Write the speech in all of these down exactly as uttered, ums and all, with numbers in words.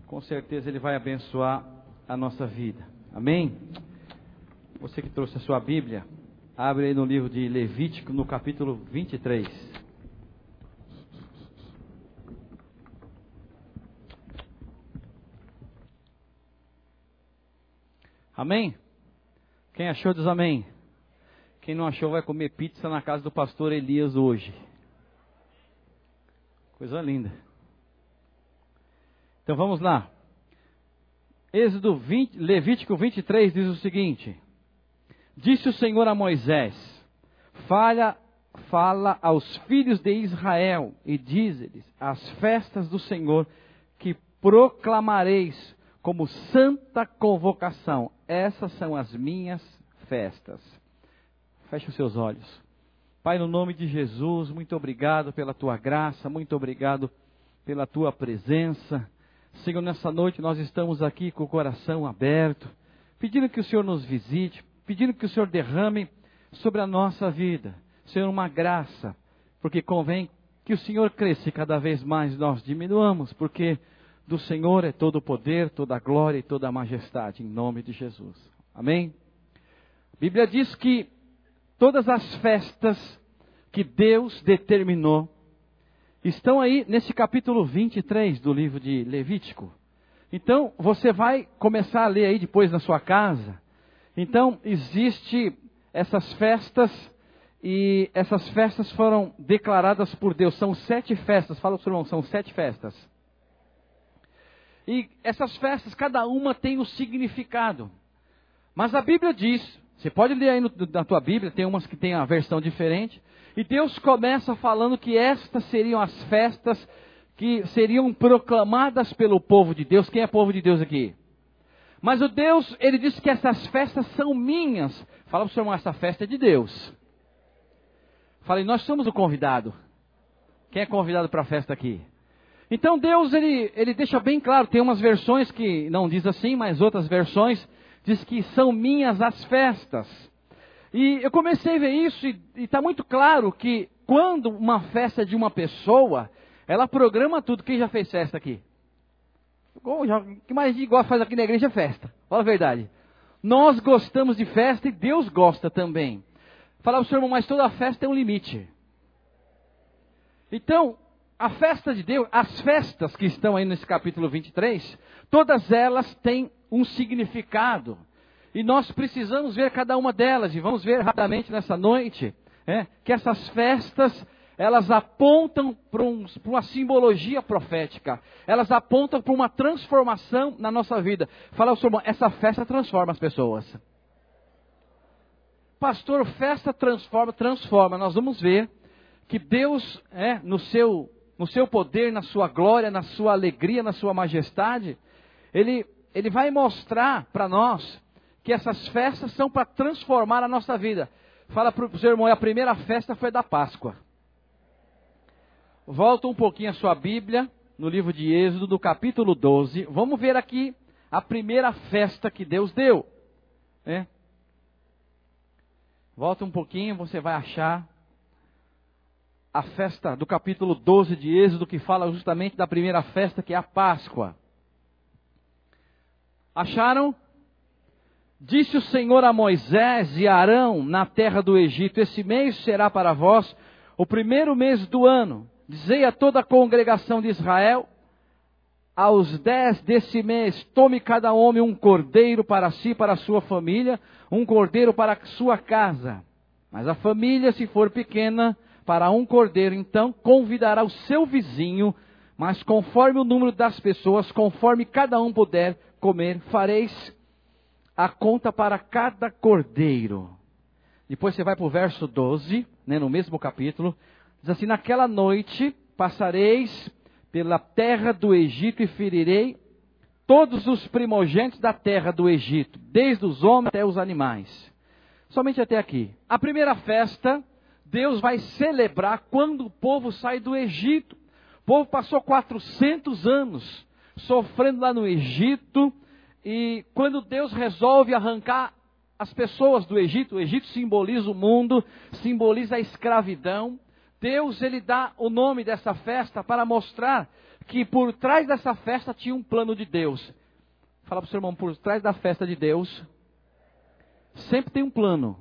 com certeza Ele vai abençoar a nossa vida. Amém? Você que trouxe a sua Bíblia, abre aí no livro de Levítico, no capítulo vinte e três. Amém? Quem achou diz amém. Quem não achou vai comer pizza na casa do pastor Elias hoje. Coisa linda. Então vamos lá. Êxodo vinte, Levítico vinte e três diz o seguinte: Disse o Senhor a Moisés: Fala, fala aos filhos de Israel e dize-lhes as festas do Senhor que proclamareis como santa convocação. Essas são as minhas festas. Feche os seus olhos. Pai, no nome de Jesus, muito obrigado pela tua graça, muito obrigado pela tua presença. Senhor, nessa noite nós estamos aqui com o coração aberto, pedindo que o Senhor nos visite, pedindo que o Senhor derrame sobre a nossa vida, Senhor, uma graça, porque convém que o Senhor cresça e cada vez mais nós diminuamos, porque do Senhor é todo o poder, toda a glória e toda a majestade, em nome de Jesus. Amém? A Bíblia diz que todas as festas que Deus determinou estão aí nesse capítulo vinte e três do livro de Levítico. Então, você vai começar a ler aí depois na sua casa. Então, existe essas festas, e essas festas foram declaradas por Deus. São sete festas, fala para o seu irmão, são sete festas. E essas festas, cada uma tem um significado. Mas a Bíblia diz, você pode ler aí no, na tua Bíblia, tem umas que tem a versão diferente. E Deus começa falando que estas seriam as festas que seriam proclamadas pelo povo de Deus. Quem é povo de Deus aqui? Mas o Deus, ele disse que essas festas são minhas. Fala para o seu irmão, essa festa é de Deus. Falei, nós somos o convidado. Quem é convidado para a festa aqui? Então Deus, ele, ele deixa bem claro, tem umas versões que não diz assim, mas outras versões diz que são minhas as festas. E eu comecei a ver isso e está muito claro que quando uma festa é de uma pessoa, ela programa tudo. Quem já fez festa aqui? O que mais a gente gosta faz aqui na igreja é festa. Fala a verdade. Nós gostamos de festa e Deus gosta também. Falava para o seu irmão, mas toda festa tem um limite. Então, a festa de Deus, as festas que estão aí nesse capítulo vinte e três, todas elas têm um significado. E nós precisamos ver cada uma delas, e vamos ver rapidamente nessa noite, é, que essas festas, elas apontam para um, uma simbologia profética. Elas apontam para uma transformação na nossa vida. Fala ao seu irmão, essa festa transforma as pessoas. Pastor, festa transforma, transforma. Nós vamos ver que Deus, é, no seu, no seu poder, na sua glória, na sua alegria, na sua majestade, Ele, ele vai mostrar para nós que essas festas são para transformar a nossa vida. Fala para o seu irmão, a primeira festa foi da Páscoa. Volta um pouquinho a sua Bíblia, no livro de Êxodo, do capítulo doze. Vamos ver aqui a primeira festa que Deus deu. É. Volta um pouquinho, você vai achar a festa do capítulo doze de Êxodo, que fala justamente da primeira festa, que é a Páscoa. Acharam? Disse o Senhor a Moisés e a Arão na terra do Egito: esse mês será para vós o primeiro mês do ano. Dizei a toda a congregação de Israel: aos dez desse mês, tome cada homem um cordeiro para si, para a sua família, um cordeiro para a sua casa. Mas a família, se for pequena, para um cordeiro, então convidará o seu vizinho, mas conforme o número das pessoas, conforme cada um puder comer, fareis a conta para cada cordeiro. Depois você vai para o verso doze, né, no mesmo capítulo. Diz assim: naquela noite passareis pela terra do Egito e ferirei todos os primogênitos da terra do Egito, desde os homens até os animais. Somente até aqui. A primeira festa, Deus vai celebrar quando o povo sai do Egito. O povo passou quatrocentos anos sofrendo lá no Egito. E quando Deus resolve arrancar as pessoas do Egito, o Egito simboliza o mundo, simboliza a escravidão. Deus, ele dá o nome dessa festa para mostrar que por trás dessa festa tinha um plano de Deus. Fala para o seu irmão, por trás da festa de Deus, sempre tem um plano.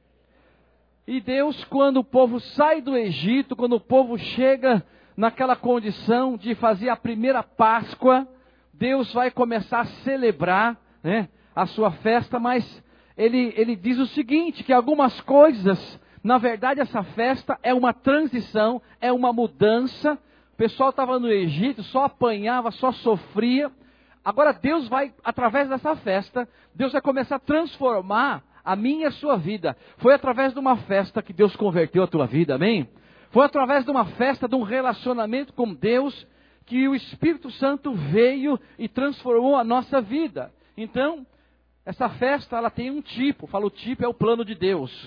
E Deus, quando o povo sai do Egito, quando o povo chega naquela condição de fazer a primeira Páscoa, Deus vai começar a celebrar, né, a sua festa, mas ele, ele diz o seguinte, que algumas coisas, na verdade essa festa é uma transição, é uma mudança. O pessoal estava no Egito, só apanhava, só sofria. Agora Deus vai, através dessa festa, Deus vai começar a transformar a minha e a sua vida. Foi através de uma festa que Deus converteu a tua vida, amém? Foi através de uma festa, de um relacionamento com Deus, que o Espírito Santo veio e transformou a nossa vida. Então, essa festa, ela tem um tipo, fala o tipo é o plano de Deus.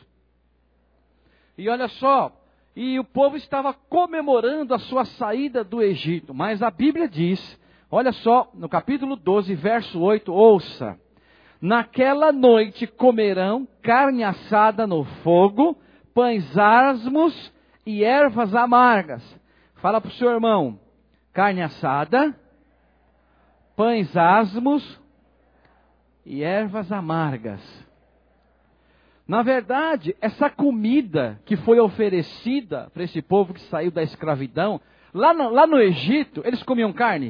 E olha só, e o povo estava comemorando a sua saída do Egito, mas a Bíblia diz, olha só, no capítulo doze, verso oito, ouça. Naquela noite comerão carne assada no fogo, pães asmos e ervas amargas. Fala para o seu irmão, carne assada, pães asmos e ervas amargas. Na verdade, essa comida que foi oferecida para esse povo que saiu da escravidão, lá no, lá no Egito, eles comiam carne?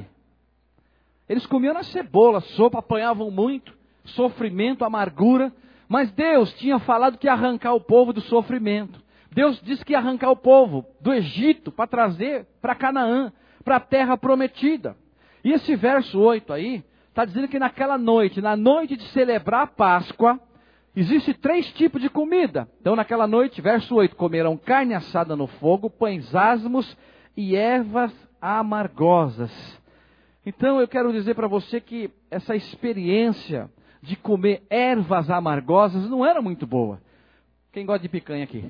Eles comiam na cebola, sopa, apanhavam muito, sofrimento, amargura. Mas Deus tinha falado que ia arrancar o povo do sofrimento. Deus disse que ia arrancar o povo do Egito para trazer para Canaã, para a terra prometida. E esse verso oito aí, está dizendo que naquela noite, na noite de celebrar a Páscoa, existe três tipos de comida. Então naquela noite, verso oito, comerão carne assada no fogo, pães asmos e ervas amargosas. Então eu quero dizer para você que essa experiência de comer ervas amargosas não era muito boa. Quem gosta de picanha aqui?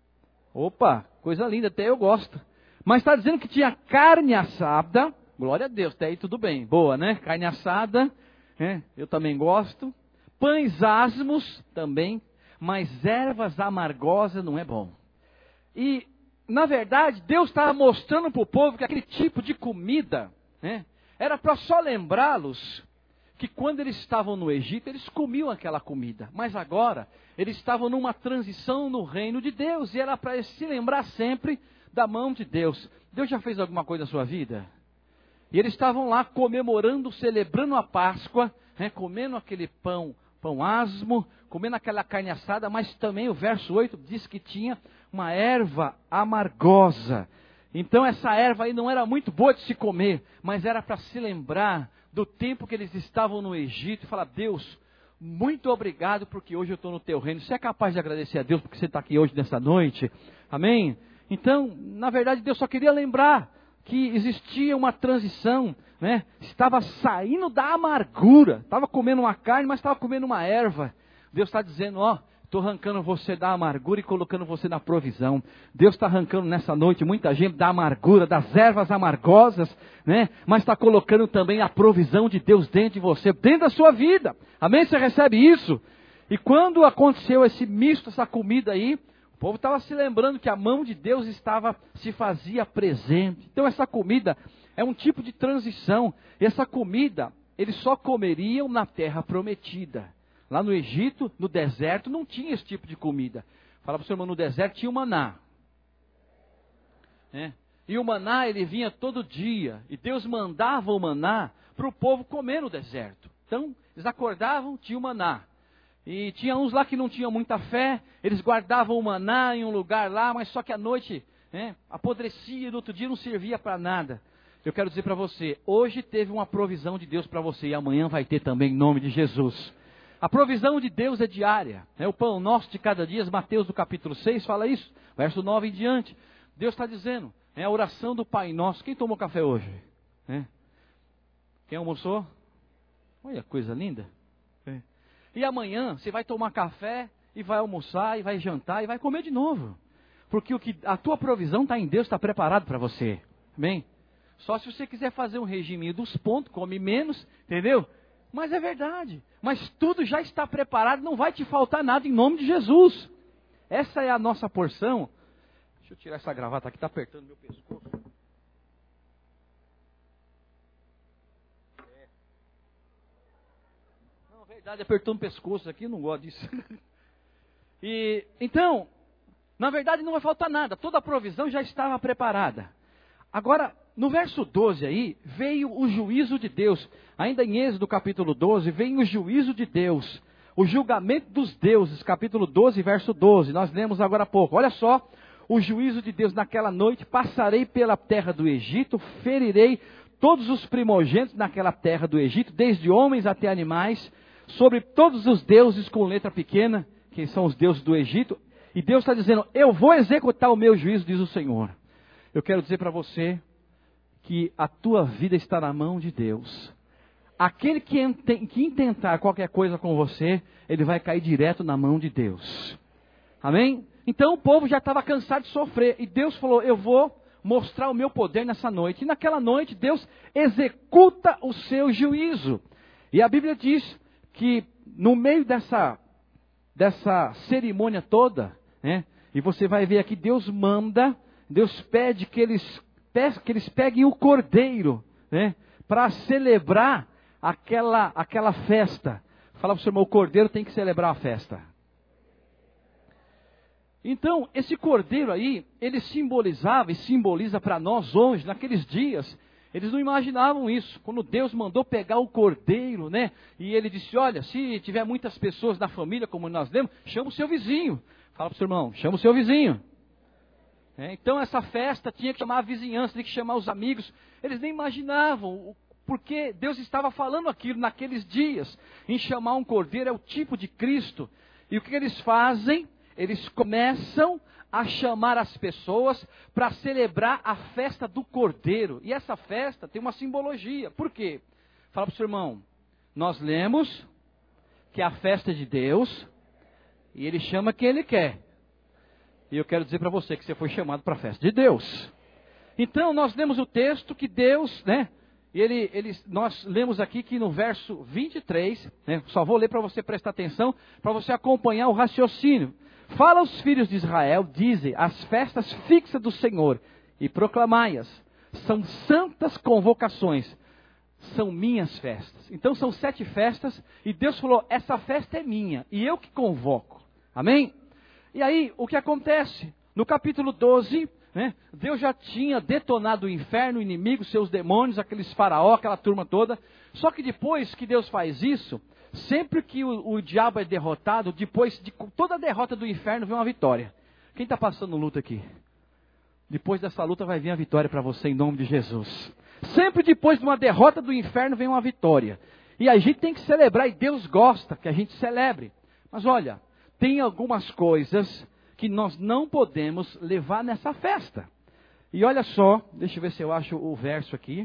Opa, coisa linda, até eu gosto. Mas está dizendo que tinha carne assada, glória a Deus, até aí tudo bem, boa, né? Carne assada, né? Eu também gosto. Pães asmos também, mas ervas amargosas não é bom. E, na verdade, Deus estava mostrando para o povo que aquele tipo de comida, né, era para só lembrá-los que quando eles estavam no Egito, eles comiam aquela comida. Mas agora, eles estavam numa transição no reino de Deus. E era para se lembrar sempre da mão de Deus. Deus já fez alguma coisa na sua vida? E eles estavam lá comemorando, celebrando a Páscoa, né, comendo aquele pão, pão asmo, comendo aquela carne assada. Mas também o verso oito diz que tinha uma erva amargosa. Então essa erva aí não era muito boa de se comer, mas era para se lembrar do tempo que eles estavam no Egito e falar, Deus, muito obrigado porque hoje eu estou no teu reino. Você é capaz de agradecer a Deus porque você está aqui hoje nessa noite? Amém? Então, na verdade, Deus só queria lembrar que existia uma transição, né? Estava saindo da amargura, estava comendo uma carne, mas estava comendo uma erva. Deus está dizendo, ó, estou arrancando você da amargura e colocando você na provisão. Deus está arrancando nessa noite muita gente da amargura, das ervas amargosas, né? Mas está colocando também a provisão de Deus dentro de você, dentro da sua vida. Amém? Você recebe isso? E quando aconteceu esse misto, essa comida aí, o povo estava se lembrando que a mão de Deus estava, se fazia presente. Então essa comida é um tipo de transição. E essa comida, eles só comeriam na terra prometida. Lá no Egito, no deserto, não tinha esse tipo de comida. Fala para o seu irmão, no deserto tinha o maná. É. E o maná, ele vinha todo dia. E Deus mandava o maná para o povo comer no deserto. Então, eles acordavam, tinha o maná. E tinha uns lá que não tinham muita fé. Eles guardavam o maná em um lugar lá, mas só que à noite, né, apodrecia e no outro dia não servia para nada. Eu quero dizer para você, hoje teve uma provisão de Deus para você e amanhã vai ter também em nome de Jesus. A provisão de Deus é diária. É o pão nosso de cada dia. Mateus do capítulo seis fala isso. Verso nove em diante. Deus está dizendo. É a oração do Pai Nosso. Quem tomou café hoje? É. Quem almoçou? Olha, coisa linda. É. E amanhã você vai tomar café e vai almoçar e vai jantar e vai comer de novo. Porque o que, a tua provisão está em Deus, está preparado para você. Amém? Só se você quiser fazer um regime dos pontos, come menos, entendeu? Mas é verdade. Mas tudo já está preparado, não vai te faltar nada em nome de Jesus. Essa é a nossa porção. Deixa eu tirar essa gravata aqui, está apertando meu pescoço. Verdade, apertou no pescoço aqui, não gosto disso. E, então, na verdade não vai faltar nada, toda a provisão já estava preparada. Agora, no verso doze aí, veio o juízo de Deus. Ainda em Êxodo capítulo doze, vem o juízo de Deus. O julgamento dos deuses, capítulo doze, verso doze. Nós lemos agora há pouco. Olha só, o juízo de Deus naquela noite. Passarei pela terra do Egito, ferirei todos os primogênitos naquela terra do Egito, desde homens até animais, sobre todos os deuses com letra pequena, que são os deuses do Egito. E Deus está dizendo, eu vou executar o meu juízo, diz o Senhor. Eu quero dizer para você que a tua vida está na mão de Deus. Aquele que, que intentar qualquer coisa com você, ele vai cair direto na mão de Deus. Amém? Então o povo já estava cansado de sofrer. E Deus falou, eu vou mostrar o meu poder nessa noite. E naquela noite Deus executa o seu juízo. E a Bíblia diz que no meio dessa, dessa cerimônia toda, né, e você vai ver aqui, Deus manda, Deus pede que eles, que eles peguem o cordeiro, né, para celebrar aquela, aquela festa. Fala para o seu irmão, o cordeiro tem que celebrar a festa. Então, esse cordeiro aí, ele simbolizava e simboliza para nós hoje, naqueles dias, eles não imaginavam isso. Quando Deus mandou pegar o cordeiro, né? E ele disse, olha, se tiver muitas pessoas na família, como nós lemos, chama o seu vizinho. Fala para o seu irmão, chama o seu vizinho. É, então essa festa tinha que chamar a vizinhança, tinha que chamar os amigos. Eles nem imaginavam, porque Deus estava falando aquilo naqueles dias. Em chamar um cordeiro é o tipo de Cristo. E o que eles fazem? Eles começam a chamar as pessoas para celebrar a festa do Cordeiro. E essa festa tem uma simbologia. Por quê? Fala para o seu irmão. Nós lemos que é a festa de Deus e Ele chama quem Ele quer. E eu quero dizer para você que você foi chamado para a festa de Deus. Então nós lemos o texto que Deus, né? Ele, ele, nós lemos aqui que no verso vinte e três, né, só vou ler para você prestar atenção, para você acompanhar o raciocínio. Fala aos filhos de Israel, dizem, as festas fixas do Senhor, e proclamai-as. São santas convocações, são minhas festas. Então são sete festas, e Deus falou, essa festa é minha, e eu que convoco. Amém? E aí, o que acontece? No capítulo doze, né, Deus já tinha detonado o inferno, o inimigo, seus demônios, aqueles faraó, aquela turma toda. Só que depois que Deus faz isso, sempre que o, o diabo é derrotado, depois de toda a derrota do inferno vem uma vitória. Quem está passando luta aqui? Depois dessa luta vai vir a vitória para você em nome de Jesus. Sempre depois de uma derrota do inferno vem uma vitória. E a gente tem que celebrar, e Deus gosta que a gente celebre. Mas olha, tem algumas coisas que nós não podemos levar nessa festa. E olha só, deixa eu ver se eu acho o verso aqui.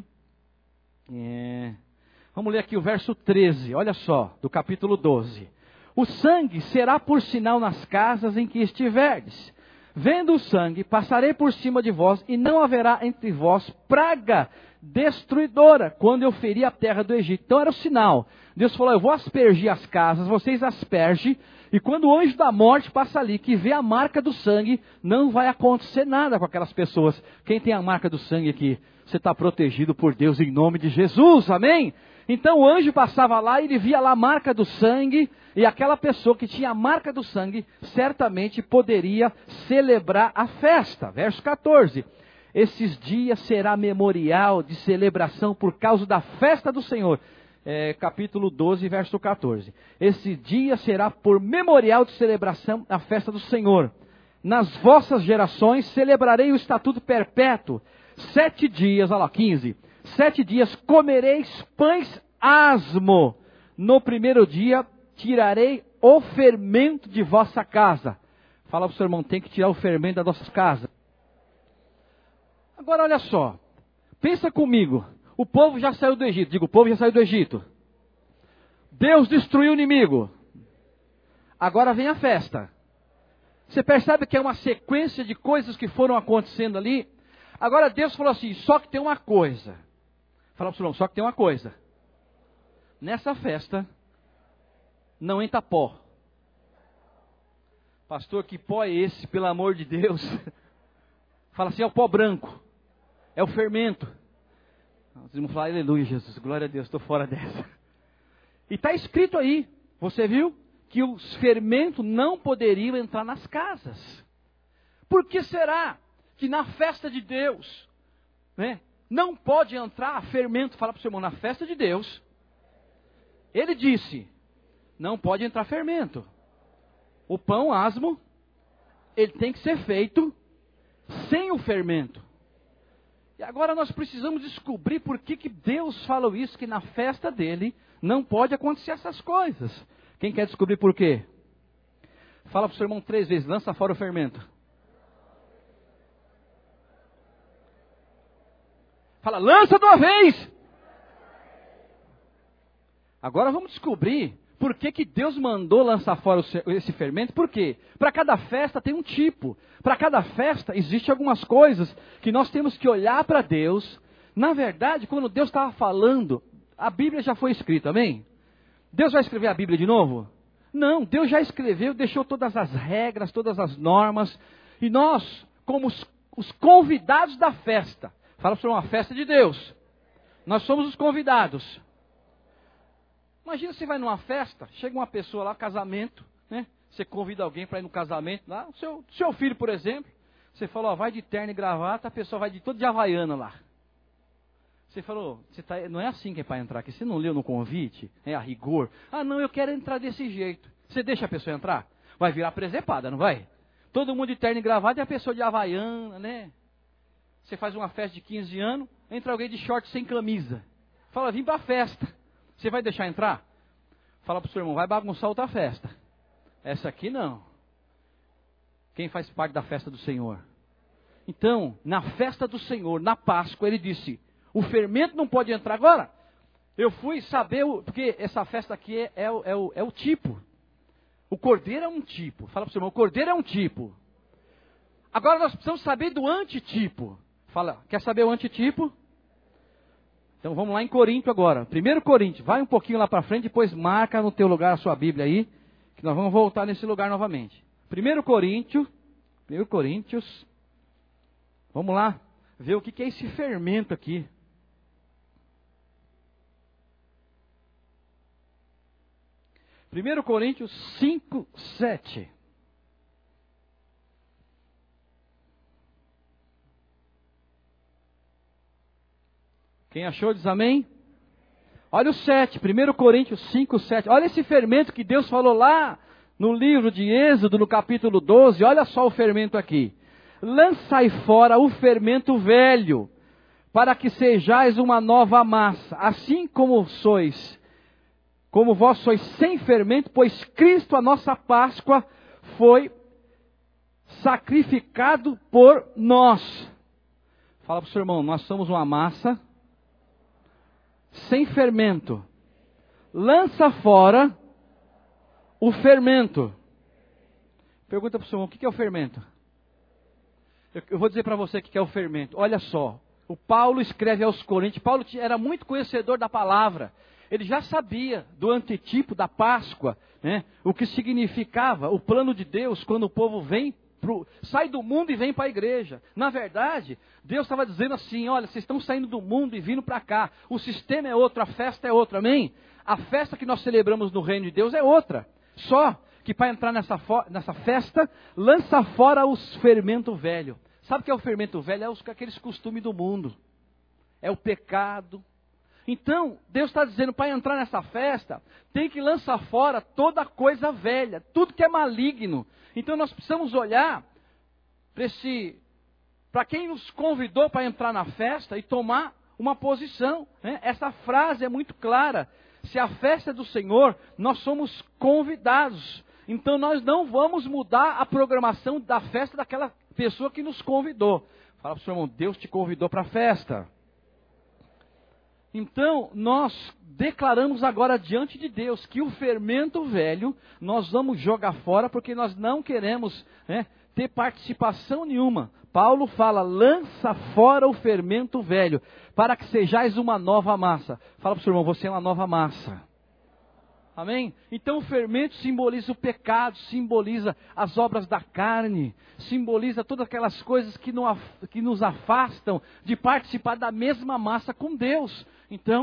É... Vamos ler aqui o verso treze, olha só, do capítulo doze. O sangue será por sinal nas casas em que estiverdes. Vendo o sangue, passarei por cima de vós, e não haverá entre vós praga destruidora, quando eu ferir a terra do Egito. Então era o sinal. Deus falou, eu vou aspergir as casas, vocês aspergem, e quando o anjo da morte passa ali, que vê a marca do sangue, não vai acontecer nada com aquelas pessoas. Quem tem a marca do sangue aqui? Você está protegido por Deus em nome de Jesus, amém? Então o anjo passava lá e ele via lá a marca do sangue, e aquela pessoa que tinha a marca do sangue, certamente poderia celebrar a festa. Verso quatorze. Esses dias será memorial de celebração por causa da festa do Senhor. É, capítulo doze, verso quatorze. Esse dia será por memorial de celebração a festa do Senhor. Nas vossas gerações celebrarei o estatuto perpétuo. Sete dias, olha lá, quinze. Sete dias comereis pães asmo. No primeiro dia tirarei o fermento de vossa casa. Fala para o seu irmão, tem que tirar o fermento da nossa casa. Agora olha só, pensa comigo, o povo já saiu do Egito, digo, o povo já saiu do Egito. Deus destruiu o inimigo. Agora vem a festa. Você percebe que é uma sequência de coisas que foram acontecendo ali? Agora Deus falou assim, só que tem uma coisa. Fala para o seu irmão, só que tem uma coisa. Nessa festa, não entra pó. Pastor, que pó é esse, pelo amor de Deus? Fala assim, é o pó branco. É o fermento. Vocês vão falar, aleluia, Jesus, glória a Deus, estou fora dessa. E está escrito aí, Você viu que os fermentos não poderiam entrar nas casas. Por que será que na festa de Deus, né, não pode entrar fermento? Fala para o seu irmão, na festa de Deus, ele disse, não pode entrar fermento. O pão asmo, ele tem que ser feito sem o fermento. E agora nós precisamos descobrir por que, que Deus falou isso, que na festa dele não pode acontecer essas coisas. Quem quer descobrir por quê? Fala para o seu irmão três vezes, lança fora o fermento. Fala, lança de uma vez! Agora vamos descobrir por que, que Deus mandou lançar fora esse fermento. Por quê? Para cada festa tem um tipo. Para cada festa existem algumas coisas que nós temos que olhar para Deus. Na verdade, quando Deus estava falando, a Bíblia já foi escrita, amém? Deus vai escrever a Bíblia de novo? Não, Deus já escreveu, deixou todas as regras, todas as normas. E nós, como os, os convidados da festa, fala para uma festa de Deus, nós somos os convidados. Imagina você vai numa festa, chega uma pessoa lá, casamento, né? Você convida alguém para ir no casamento lá, o seu, seu filho, por exemplo, você falou, ó, vai de terno e gravata, a pessoa vai de todo de havaiana lá. Você falou, você tá, não é assim que é para entrar aqui, você não leu no convite, é a rigor. Ah não, eu quero entrar desse jeito. Você deixa a pessoa entrar? Vai virar presepada, não vai? Todo mundo de terno e gravata e a pessoa de havaiana, né? Você faz uma festa de quinze anos, entra alguém de short sem camisa. Fala, vim para a festa. Você vai deixar entrar? Fala para o seu irmão, vai bagunçar outra festa. Essa aqui não. Quem faz parte da festa do Senhor? Então, na festa do Senhor, na Páscoa, ele disse, o fermento não pode entrar. Agora, eu fui saber, o, porque essa festa aqui é, é, o, é, o, é o tipo. O cordeiro é um tipo. Fala para o seu irmão, o cordeiro é um tipo. Agora nós precisamos saber do antitipo. Fala, quer saber o antitipo? Então vamos lá em Corinto agora. Primeiro Coríntios, vai um pouquinho lá para frente, depois marca no teu lugar a sua Bíblia aí, que nós vamos voltar nesse lugar novamente. Primeiro Coríntios, Primeiro Coríntios, vamos lá ver o que, que é esse fermento aqui. Primeiro Coríntios cinco, sete. Quem achou diz amém? Olha o sete, Primeiro Coríntios cinco, sete. Olha esse fermento que Deus falou lá no livro de Êxodo, no capítulo doze. Olha só o fermento aqui. Lançai fora o fermento velho, para que sejais uma nova massa, assim como sois, como vós sois sem fermento, pois Cristo, a nossa Páscoa, foi sacrificado por nós. Fala para o seu irmão, nós somos uma massa sem fermento. Lança fora o fermento. Pergunta para o seu irmão, o que é o fermento? Eu, eu vou dizer para você o que é o fermento. Olha só, o Paulo escreve aos Coríntios. Paulo era muito conhecedor da palavra. Ele já sabia do antitipo da Páscoa, né? O que significava o plano de Deus quando o povo vem Pro, sai do mundo e vem para a igreja. Na verdade, Deus estava dizendo assim, olha, vocês estão saindo do mundo e vindo para cá. O sistema é outro, a festa é outra, amém? A festa que nós celebramos no reino de Deus é outra. Só que para entrar nessa, nessa festa, lança fora os fermento velho. Sabe o que é o fermento velho? É os, aqueles costumes do mundo. É o pecado. Então, Deus está dizendo, para entrar nessa festa, tem que lançar fora toda coisa velha, tudo que é maligno. Então nós precisamos olhar para esse, para quem nos convidou para entrar na festa e tomar uma posição, né? Essa frase é muito clara. Se a festa é do Senhor, nós somos convidados. Então nós não vamos mudar a programação da festa daquela pessoa que nos convidou. Fala para o seu irmão, Deus te convidou para a festa. Então, nós declaramos agora diante de Deus que o fermento velho nós vamos jogar fora porque nós não queremos, né, ter participação nenhuma. Paulo fala, lança fora o fermento velho para que sejais uma nova massa. Fala para o seu irmão, você é uma nova massa. Amém? Então o fermento simboliza o pecado, simboliza as obras da carne, simboliza todas aquelas coisas que, não, que nos afastam de participar da mesma massa com Deus. Então,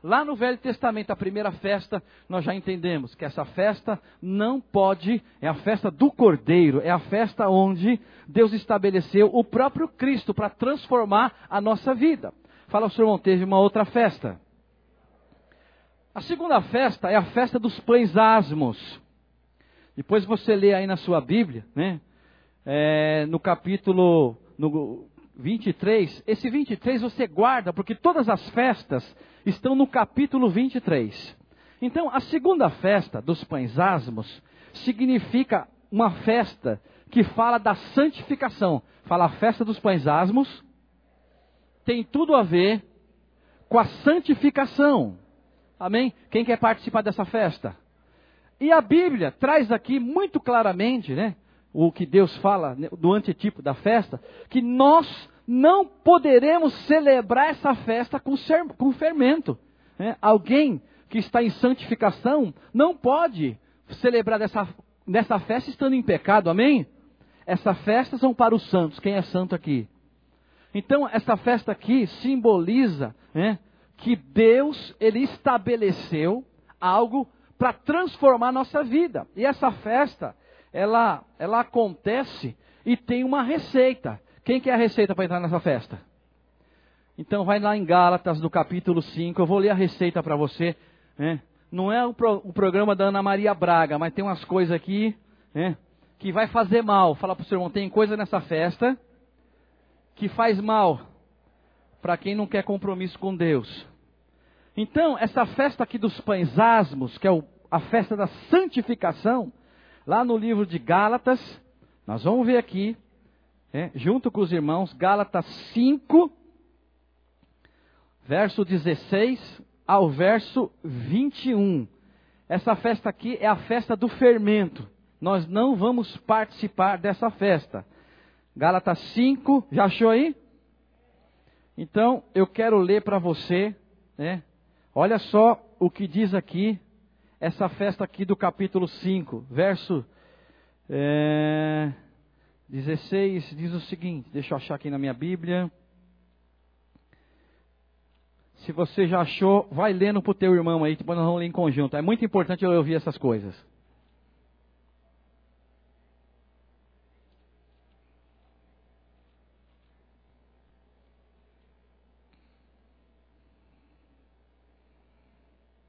lá no Velho Testamento, a primeira festa, nós já entendemos que essa festa não pode, é a festa do Cordeiro, é a festa onde Deus estabeleceu o próprio Cristo para transformar a nossa vida. Fala, o seu irmão, teve uma outra festa. A segunda festa é a festa dos pães asmos. Depois você lê aí na sua Bíblia, né? É, no capítulo no vinte e três, esse vinte e três você guarda, porque todas as festas estão no capítulo vinte e três. Então, a segunda festa dos pães asmos significa uma festa que fala da santificação. Fala, a festa dos pães asmos tem tudo a ver com a santificação. Amém? Quem quer participar dessa festa? E a Bíblia traz aqui muito claramente, né, o que Deus fala do antitipo da festa, que nós não poderemos celebrar essa festa com, ser, com fermento. Né? Alguém que está em santificação não pode celebrar dessa, dessa festa estando em pecado, amém? Essa festa são para os santos, quem é santo aqui? Então, essa festa aqui simboliza, né, que Deus, Ele estabeleceu algo para transformar a nossa vida. E essa festa, ela, ela acontece e tem uma receita. Quem quer a receita para entrar nessa festa? Então vai lá em Gálatas, no capítulo cinco, eu vou ler a receita para você. Né? Não é o, pro, o programa da Ana Maria Braga, mas tem umas coisas aqui, né, que vai fazer mal. Fala para o seu irmão, tem coisa nessa festa que faz mal para quem não quer compromisso com Deus. Então, essa festa aqui dos pães asmos, que é o, a festa da santificação, lá no livro de Gálatas, nós vamos ver aqui, é, junto com os irmãos, Gálatas cinco, verso dezesseis ao verso vinte e um. Essa festa aqui é a festa do fermento. Nós não vamos participar dessa festa. Gálatas cinco, já achou aí? Então, eu quero ler para você, né? Olha só o que diz aqui, essa festa aqui do capítulo cinco, verso é, dezesseis, diz o seguinte, deixa eu achar aqui na minha Bíblia. Se você já achou, vai lendo para o teu irmão aí, depois nós vamos ler em conjunto. É muito importante eu ouvir essas coisas.